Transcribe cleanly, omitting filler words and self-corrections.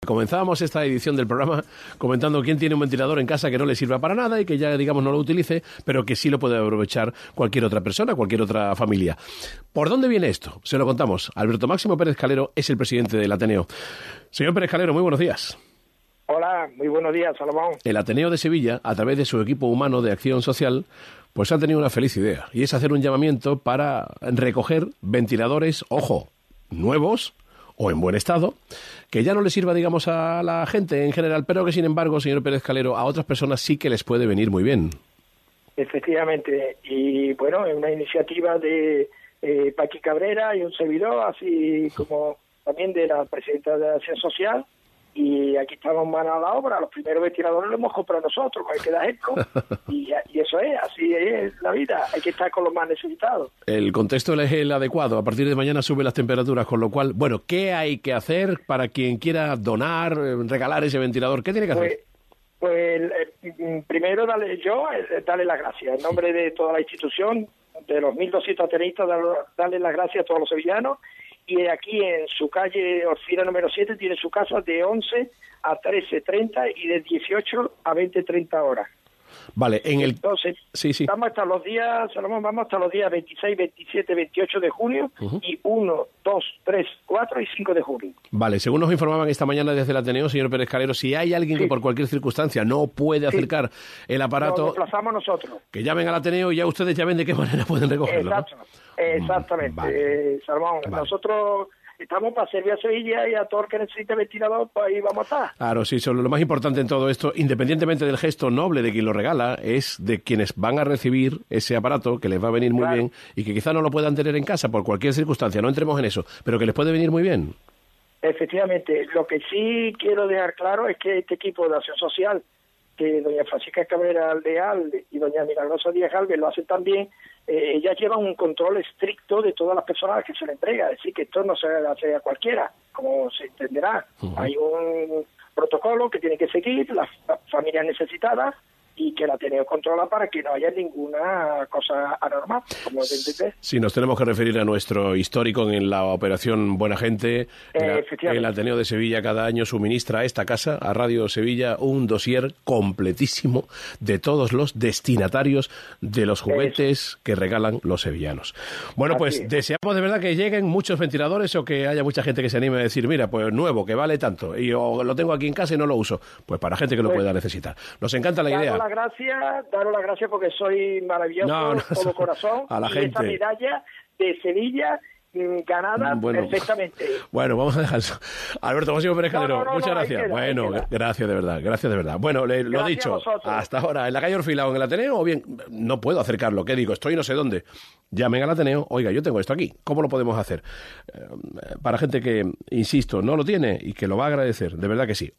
Comenzábamos esta edición del programa comentando quién tiene un ventilador en casa que no le sirva para nada y que ya, digamos, no lo utilice, pero que sí lo puede aprovechar cualquier otra persona, cualquier otra familia. ¿Por dónde viene esto? Se lo contamos. Alberto Máximo Pérez Calero es el presidente del Ateneo. Señor Pérez Calero, muy buenos días. Hola, muy buenos días, Salomón. El Ateneo de Sevilla, a través de su equipo humano de acción social, pues ha tenido una feliz idea, y es hacer un llamamiento para recoger ventiladores, ojo, nuevos o en buen estado, que ya no le sirva, digamos, a la gente en general, pero que, sin embargo, señor Pérez Calero, a otras personas sí que les puede venir muy bien. Efectivamente, y bueno, es una iniciativa de Paqui Cabrera y un servidor, así como también de la presidenta de Acción Social, y aquí estamos manos a la obra. Los primeros ventiladores los hemos comprado nosotros, hay que dar esto, y eso es, así es la vida, hay que estar con los más necesitados. El contexto es el adecuado, a partir de mañana suben las temperaturas, con lo cual, bueno, ¿qué hay que hacer para quien quiera donar, regalar ese ventilador? ¿Qué tiene que hacer? Primero darle las gracias, en nombre de toda la institución, de los 1.200 atenistas, darle las gracias a todos los sevillanos. Y aquí en su calle Orfila número 7 tiene su casa de 11 a 13:30 y de 18 a 20:30 horas. Vale, Entonces, sí. Vamos hasta los días 26, 27, 28 de junio y 1, 2, 3, 4 y 5 de junio. Vale, según nos informaban esta mañana desde el Ateneo, señor Pérez Calero, si hay alguien que por cualquier circunstancia no puede acercar el aparato, nos desplazamos nosotros. Que llamen al Ateneo y ya ustedes ya ven de qué manera pueden recogerlo. Exacto. ¿No? Exactamente, vale. Salomón, vale. Nosotros estamos para servir a Sevilla y a todo el que necesite ventilador, pues ahí vamos a estar. Claro, sí, lo más importante en todo esto, independientemente del gesto noble de quien lo regala, es de quienes van a recibir ese aparato, que les va a venir muy bien, y que quizá no lo puedan tener en casa por cualquier circunstancia, no entremos en eso, pero que les puede venir muy bien. Efectivamente, lo que sí quiero dejar claro es que este equipo de acción social, que doña Francisca Cabrera Leal y doña Milagrosa Díaz Galvez lo hacen también, ellas llevan un control estricto de todas las personas a las que se le entrega, es decir, que esto no se hace a cualquiera, como se entenderá. Hay un protocolo que tiene que seguir las familias necesitadas y que el Ateneo controla para que no haya ninguna cosa anormal, como entender. Sí, nos tenemos que referir a nuestro histórico en la operación Buena Gente. El Ateneo de Sevilla cada año suministra a esta casa, a Radio Sevilla, un dossier completísimo de todos los destinatarios de los juguetes que regalan los sevillanos. Bueno, pues deseamos de verdad que lleguen muchos ventiladores o que haya mucha gente que se anime a decir, mira, pues nuevo, que vale tanto, y o lo tengo aquí en casa y no lo uso. Pues para gente que lo pueda necesitar. Nos encanta la idea. Daros las gracias porque soy maravilloso, todo corazón, a la y gente. esta medalla de Sevilla ganada perfectamente. Bueno, vamos a dejar eso. Alberto Máximo Pérez Calero, muchas gracias. Gracias de verdad. Bueno, lo dicho, hasta ahora, en la calle Orfila o en el Ateneo, o bien, no puedo acercarlo, ¿qué digo? Estoy no sé dónde. Llamen al Ateneo, oiga, yo tengo esto aquí, ¿cómo lo podemos hacer? Para gente que, insisto, no lo tiene y que lo va a agradecer, de verdad que sí.